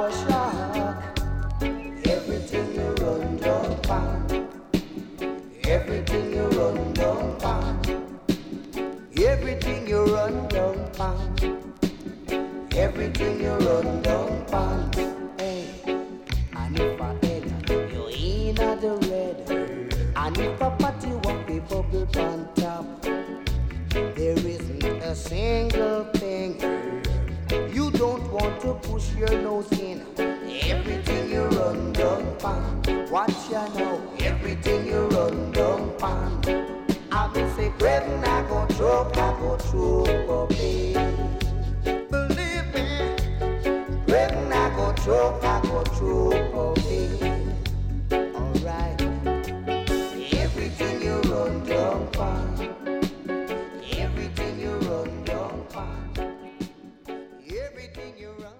a shark. Everything you run down pan. Everything you run down pan. Everything you run down pan. Everything you run down pan. Hey, and if I head you ain't at the red. And if a party want be bubble on top, there isn't a single thing you don't want to push your nose in. Everything you run down pan. Watch ya now. Everything you run down pan. I will say, Greg, I go choke, oh baby. Believe me, Greg, I go choke, oh baby. Alright. Everything you run down pan. Everything you run down pan. Everything you run